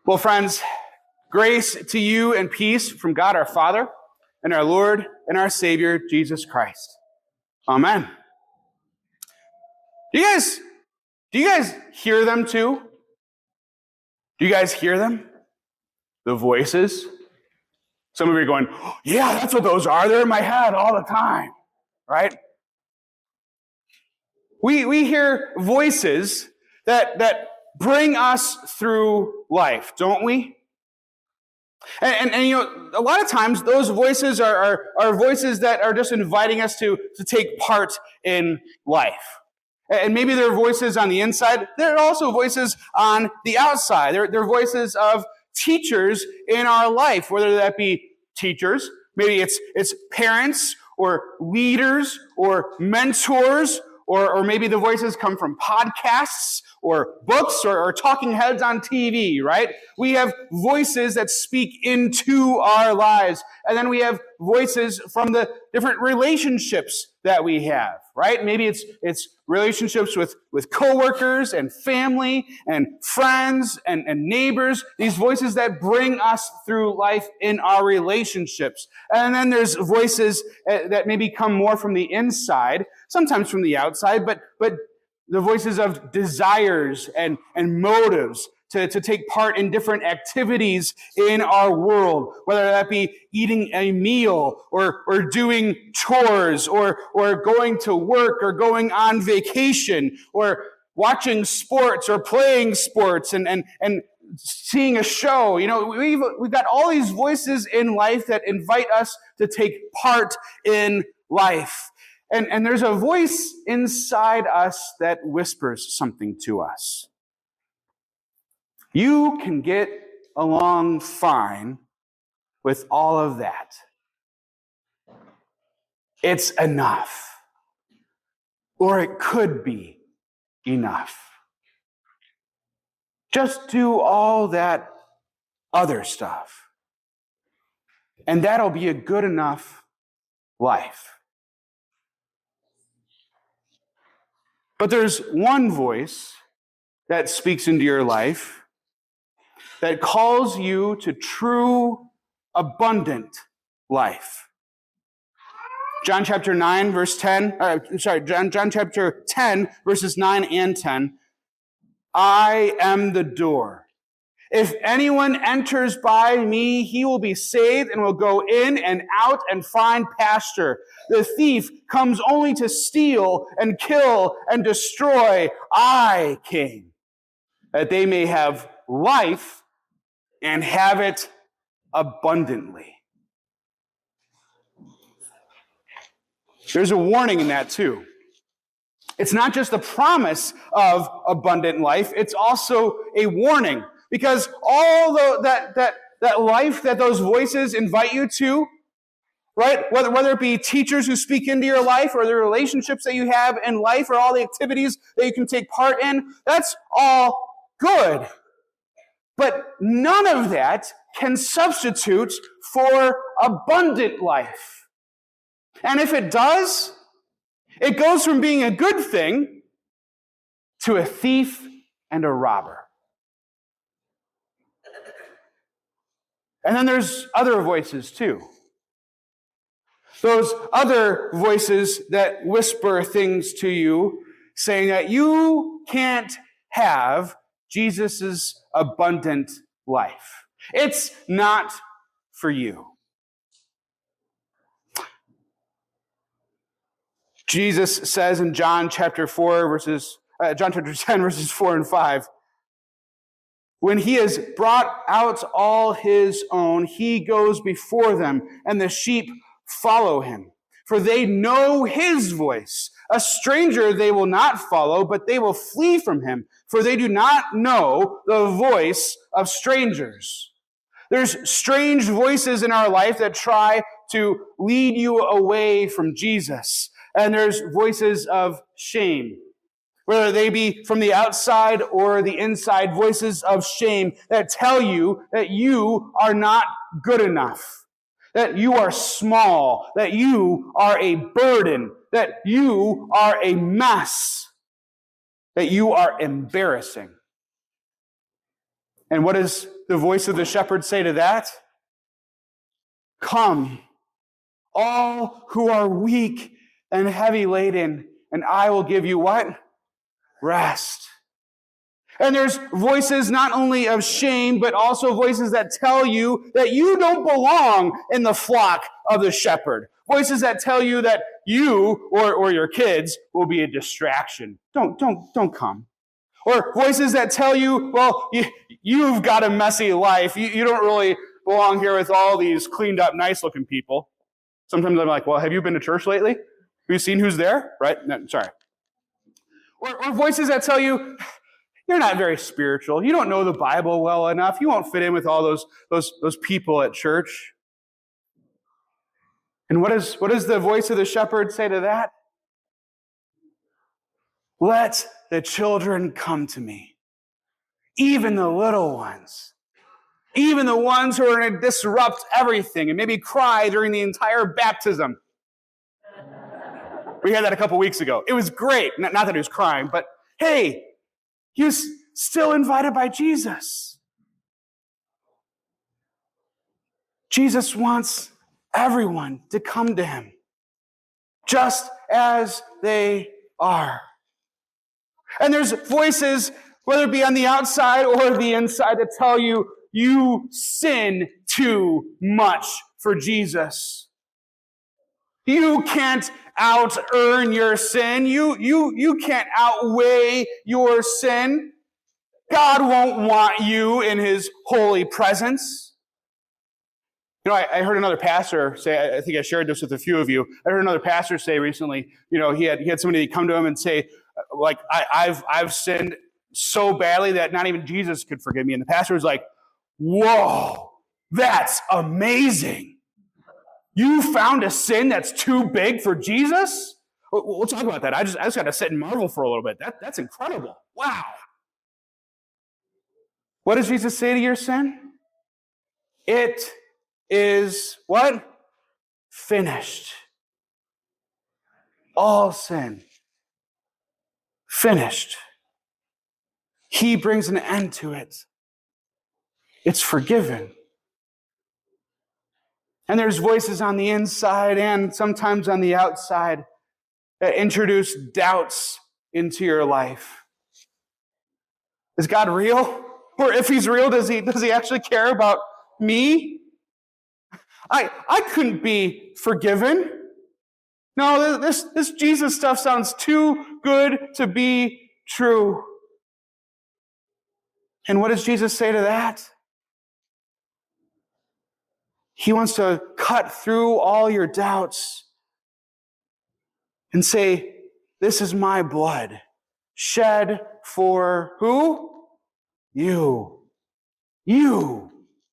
Well, friends, grace to you and peace from God our Father and our Lord and our Savior, Jesus Christ. Amen. Do you guys hear them too? Do you guys hear them? The voices? Some of you are going, oh, yeah, that's what those are. They're in my head all the time, right? We hear voices that bring us through life, don't we? And you know, a lot of times those voices are voices that are just inviting us to take part in life. And maybe they're voices on the inside. They're also voices on the outside. They're voices of teachers in our life, whether that be teachers, maybe it's parents or leaders or mentors, or maybe the voices come from podcasts or books or talking heads on TV, right? We have voices that speak into our lives. And then we have voices from the different relationships that we have, right? Maybe it's relationships with coworkers and family and friends and neighbors, these voices that bring us through life in our relationships. And then there's voices that maybe come more from the inside, sometimes from the outside, but the voices of desires and motives to take part in different activities in our world, whether that be eating a meal or doing chores or going to work or going on vacation or watching sports or playing sports and seeing a show. You know, we've got all these voices in life that invite us to take part in life. And there's a voice inside us that whispers something to us. You can get along fine with all of that. It's enough. Or it could be enough. Just do all that other stuff. And that'll be a good enough life. But there's one voice that speaks into your life that calls you to true, abundant life. John chapter 10, verses 9 and 10. I am the door. If anyone enters by me, he will be saved and will go in and out and find pasture. The thief comes only to steal and kill and destroy. I came that they may have life and have it abundantly. There's a warning in that too. It's not just a promise of abundant life, it's also a warning. Because all that life that those voices invite you to, right? Whether it be teachers who speak into your life or the relationships that you have in life or all the activities that you can take part in, that's all good. But none of that can substitute for abundant life. And if it does, it goes from being a good thing to a thief and a robber. And then there's other voices too. Those other voices that whisper things to you, saying that you can't have Jesus' abundant life. It's not for you. Jesus says in John chapter 10, verses 4 and 5, when he has brought out all his own, he goes before them, and the sheep follow him. For they know his voice. A stranger they will not follow, but they will flee from him, for they do not know the voice of strangers. There's strange voices in our life that try to lead you away from Jesus. And there's voices of shame, whether they be from the outside or the inside, voices of shame that tell you that you are not good enough, that you are small, that you are a burden, that you are a mess, that you are embarrassing. And what does the voice of the shepherd say to that? Come, all who are weak and heavy laden, and I will give you what? Rest. And there's voices not only of shame, but also voices that tell you that you don't belong in the flock of the shepherd. Voices that tell you that you or your kids will be a distraction. Don't come. Or voices that tell you, well, you've got a messy life. You don't really belong here with all these cleaned up, nice looking people. Sometimes I'm like, well, have you been to church lately? Have you seen who's there? Right? No, sorry. Or voices that tell you, you're not very spiritual. You don't know the Bible well enough. You won't fit in with all those people at church. And what does the voice of the shepherd say to that? Let the children come to me, even the little ones, even the ones who are going to disrupt everything and maybe cry during the entire baptism. We had that a couple weeks ago. It was great. Not that he was crying, but hey, he was still invited by Jesus. Jesus wants everyone to come to him, just as they are. And there's voices, whether it be on the outside or the inside, that tell you, you sin too much for Jesus. You can't out-earn your sin. You can't outweigh your sin. God won't want you in his holy presence. You know, I heard another pastor say, I think I shared this with a few of you. I heard another pastor say recently, you know, he had somebody come to him and say, like, I've sinned so badly that not even Jesus could forgive me. And the pastor was like, whoa, that's amazing. You found a sin that's too big for Jesus? We'll talk about that. I just got to sit and marvel for a little bit. That's incredible. Wow. What does Jesus say to your sin? It is what? Finished. All sin. Finished. He brings an end to it. It's forgiven. And there's voices on the inside and sometimes on the outside that introduce doubts into your life. Is God real? Or if he's real, does he actually care about me? I couldn't be forgiven. No, this Jesus stuff sounds too good to be true. And what does Jesus say to that? He wants to cut through all your doubts and say, this is my blood, shed for who? You. You.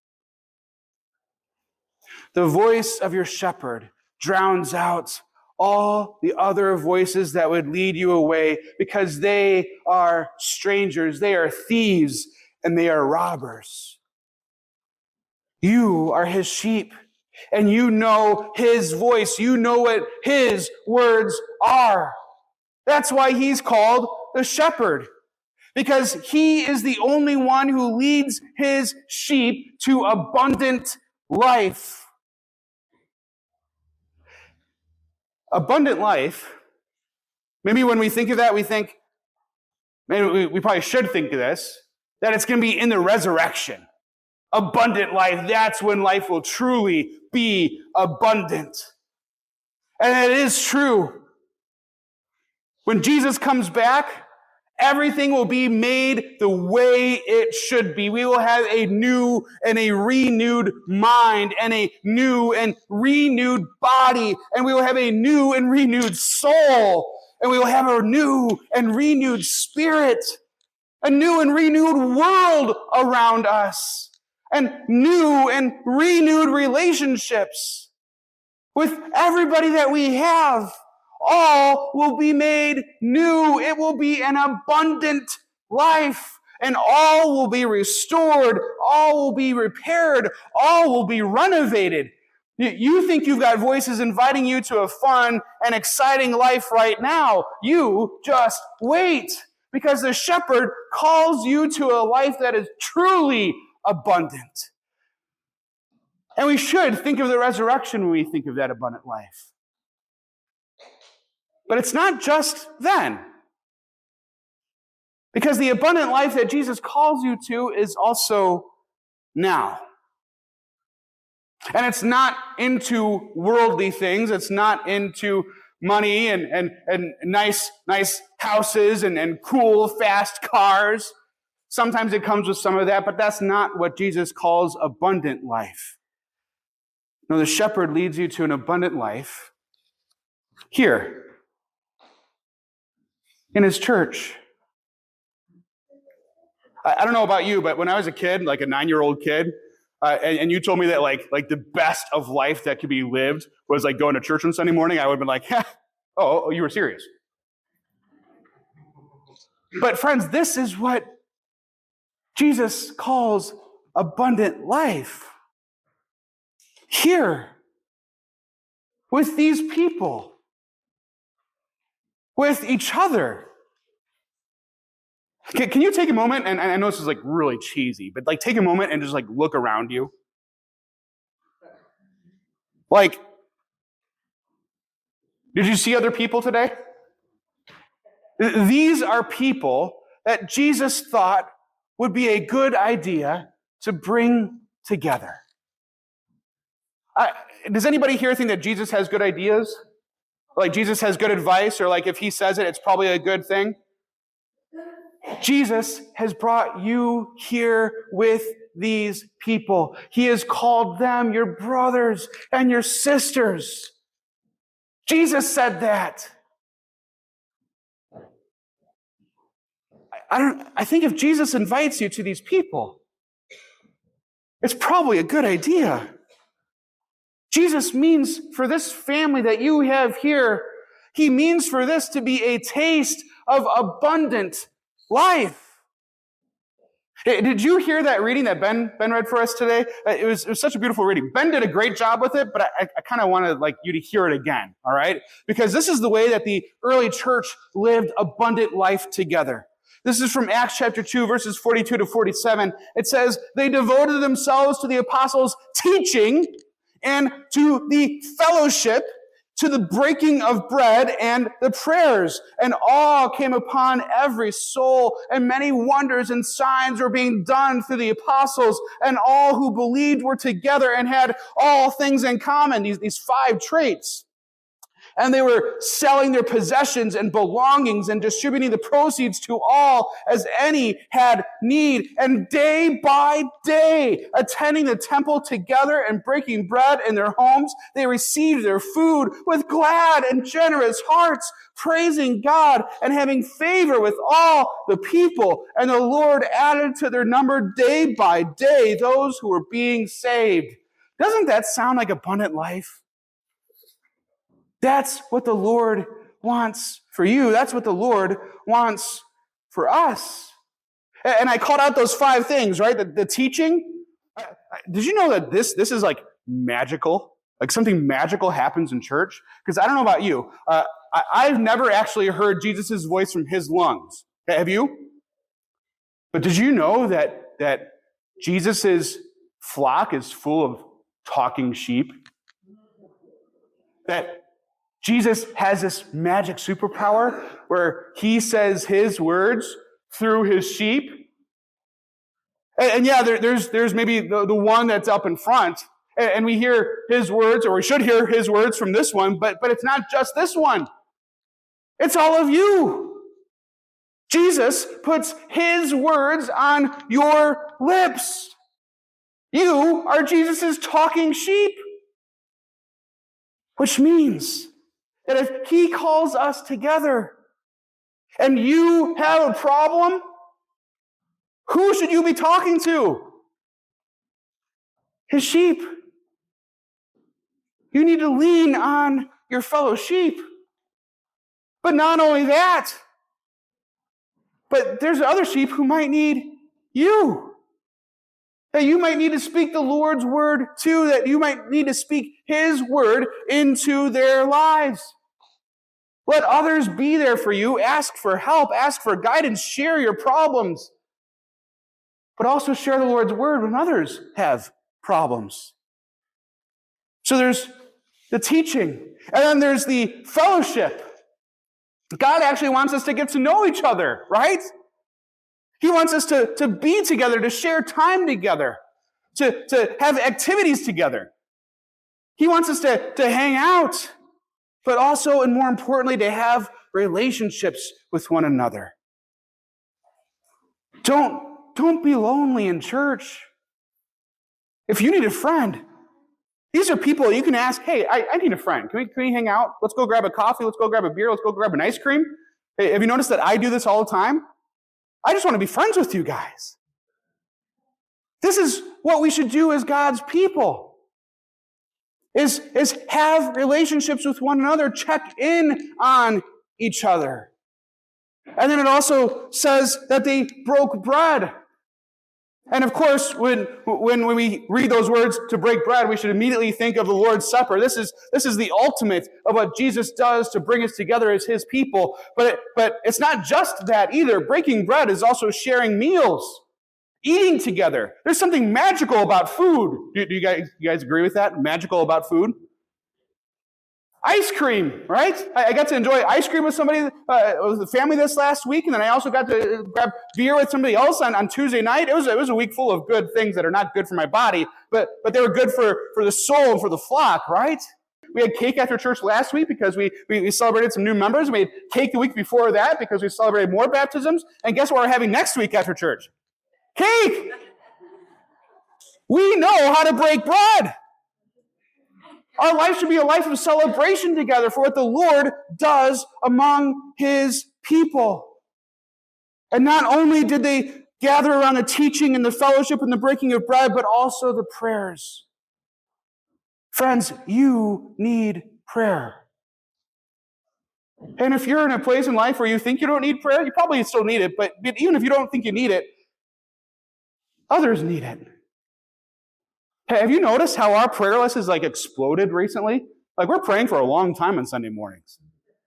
The voice of your shepherd drowns out all the other voices that would lead you away, because they are strangers, they are thieves, and they are robbers. You are his sheep, and you know his voice. You know what his words are. That's why he's called the shepherd, because he is the only one who leads his sheep to abundant life. Abundant life, maybe when we think of that, we think, maybe we probably should think of this, that it's going to be in the resurrection. Abundant life, that's when life will truly be abundant. And it is true. When Jesus comes back, everything will be made the way it should be. We will have a new and a renewed mind and a new and renewed body. And we will have a new and renewed soul. And we will have a new and renewed spirit. A new and renewed world around us. And new and renewed relationships with everybody that we have. All will be made new. It will be an abundant life, and all will be restored. All will be repaired. All will be renovated. You think you've got voices inviting you to a fun and exciting life right now. You just wait. because the shepherd calls you to a life that is truly abundant. And we should think of the resurrection when we think of that abundant life. But it's not just then. Because the abundant life that Jesus calls you to is also now. And it's not into worldly things. It's not into money and nice houses and cool, fast cars. Sometimes it comes with some of that, but that's not what Jesus calls abundant life. No, the shepherd leads you to an abundant life here, in his church. I don't know about you, but when I was a kid, like a 9-year-old kid, and you told me that like the best of life that could be lived was like going to church on Sunday morning, I would have been like, oh, you were serious. But friends, this is what Jesus calls abundant life. Here, with these people, with each other. Can you take a moment, and I know this is like really cheesy, but like take a moment and just like look around you. Like, did you see other people today? These are people that Jesus thought would be a good idea to bring together. Does anybody here think that Jesus has good ideas? Like Jesus has good advice, or like if he says it, it's probably a good thing? Jesus has brought you here with these people. He has called them your brothers and your sisters. Jesus said that. I think if Jesus invites you to these people, it's probably a good idea. Jesus means for this family that you have here, he means for this to be a taste of abundant life. Did you hear that reading that Ben read for us today? It was such a beautiful reading. Ben did a great job with it, but I kind of wanted like you to hear it again, all right? Because this is the way that the early church lived abundant life together. This is from Acts chapter 2, verses 42 to 47. It says, they devoted themselves to the apostles' teaching and to the fellowship, to the breaking of bread and the prayers. And awe came upon every soul, and many wonders and signs were being done through the apostles, and all who believed were together and had all things in common, these 5 traits. And they were selling their possessions and belongings and distributing the proceeds to all as any had need. And day by day, attending the temple together and breaking bread in their homes, they received their food with glad and generous hearts, praising God and having favor with all the people. And the Lord added to their number day by day those who were being saved. Doesn't that sound like abundant life? That's what the Lord wants for you. That's what the Lord wants for us. And I called out those 5 things, right? The teaching. Did you know that this is like magical? Like something magical happens in church? Because I don't know about you. I've never actually heard Jesus' voice from his lungs. Have you? But did you know that Jesus' flock is full of talking sheep? That Jesus has this magic superpower where he says his words through his sheep. And yeah, there's maybe the one that's up in front, and we hear his words, or we should hear his words from this one, but it's not just this one. It's all of you. Jesus puts his words on your lips. You are Jesus' talking sheep. Which means that if he calls us together and you have a problem, who should you be talking to? His sheep. You need to lean on your fellow sheep. But not only that, but there's other sheep who might need you. That you might need to speak the Lord's word to, that you might need to speak his word into their lives. Let others be there for you. Ask for help. Ask for guidance. Share your problems. But also share the Lord's word when others have problems. So there's the teaching. And then there's the fellowship. God actually wants us to get to know each other, right? He wants us to be together, to share time together, to have activities together. He wants us to hang out, but also, and more importantly, to have relationships with one another. Don't be lonely in church. If you need a friend, these are people you can ask, hey, I need a friend. Can we hang out? Let's go grab a coffee. Let's go grab a beer. Let's go grab an ice cream. Hey, have you noticed that I do this all the time? I just want to be friends with you guys. This is what we should do as God's people, is have relationships with one another, check in on each other. And then it also says that they broke bread. And of course, when we read those words, to break bread, we should immediately think of the Lord's Supper. This is the ultimate of what Jesus does to bring us together as his people. But it's not just that either. Breaking bread is also sharing meals, eating together. There's something magical about food. Do you guys agree with that? Magical about food? Ice cream, right? I got to enjoy ice cream with somebody, with the family this last week, and then I also got to grab beer with somebody else on Tuesday night. It was a week full of good things that are not good for my body, but they were good for the soul and for the flock, right? We had cake after church last week because we celebrated some new members. We had cake the week before that because we celebrated more baptisms. And guess what we're having next week after church? Cake! We know how to break bread. Our life should be a life of celebration together for what the Lord does among his people. And not only did they gather around the teaching and the fellowship and the breaking of bread, but also the prayers. Friends, you need prayer. And if you're in a place in life where you think you don't need prayer, you probably still need it, but even if you don't think you need it, others need it. Hey, have you noticed how our prayer list has exploded recently? We're praying for a long time on Sunday mornings.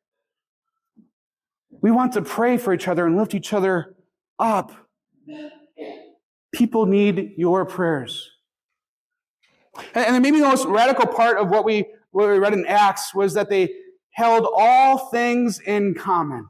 We want to pray for each other and lift each other up. People need your prayers. And maybe the most radical part of what we read in Acts was that they held all things in common.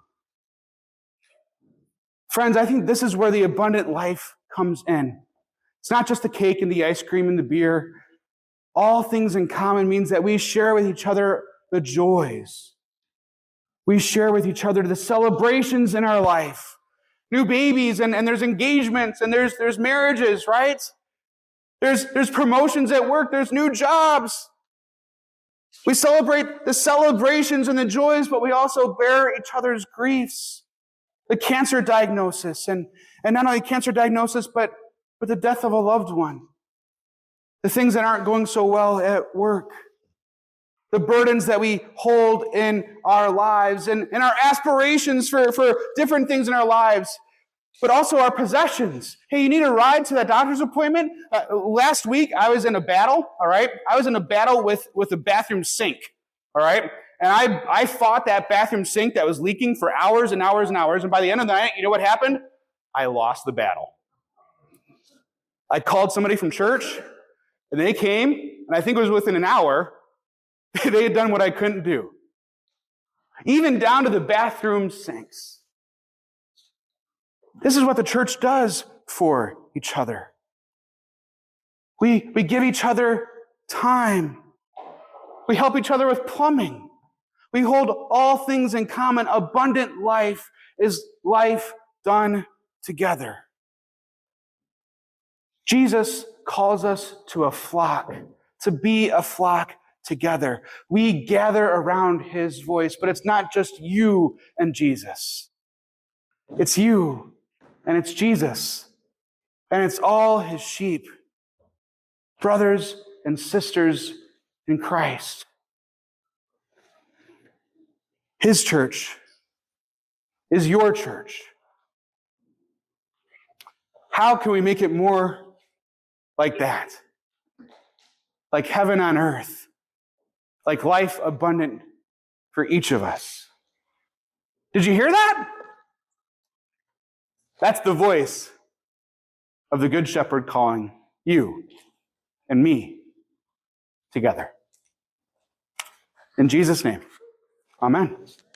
Friends, I think this is where the abundant life comes in. It's not just the cake and the ice cream and the beer. All things in common means that we share with each other the joys. We share with each other the celebrations in our life. New babies, and there's engagements, and there's marriages, right? There's promotions at work, there's new jobs. We celebrate the celebrations and the joys, but we also bear each other's griefs. The cancer diagnosis, and not only cancer diagnosis, but the death of a loved one. The things that aren't going so well at work. The burdens that we hold in our lives and our aspirations for different things in our lives, but also our possessions. Hey, you need a ride to that doctor's appointment? Last week, I was in a battle, all right? I was in a battle with a bathroom sink, all right? And I fought that bathroom sink that was leaking for hours and hours and hours. And by the end of the night, you know what happened? I lost the battle. I called somebody from church, and they came, and I think it was within an hour, they had done what I couldn't do. Even down to the bathroom sinks. This is what the church does for each other. We give each other time. We help each other with plumbing. We hold all things in common. Abundant life is life done together. Jesus calls us to a flock, to be a flock together. We gather around his voice, but it's not just you and Jesus. It's you and it's Jesus, and it's all his sheep, brothers and sisters in Christ. His church is your church. How can we make it more like that? Like heaven on earth. Like life abundant for each of us. Did you hear that? That's the voice of the Good Shepherd calling you and me together. In Jesus' name, amen.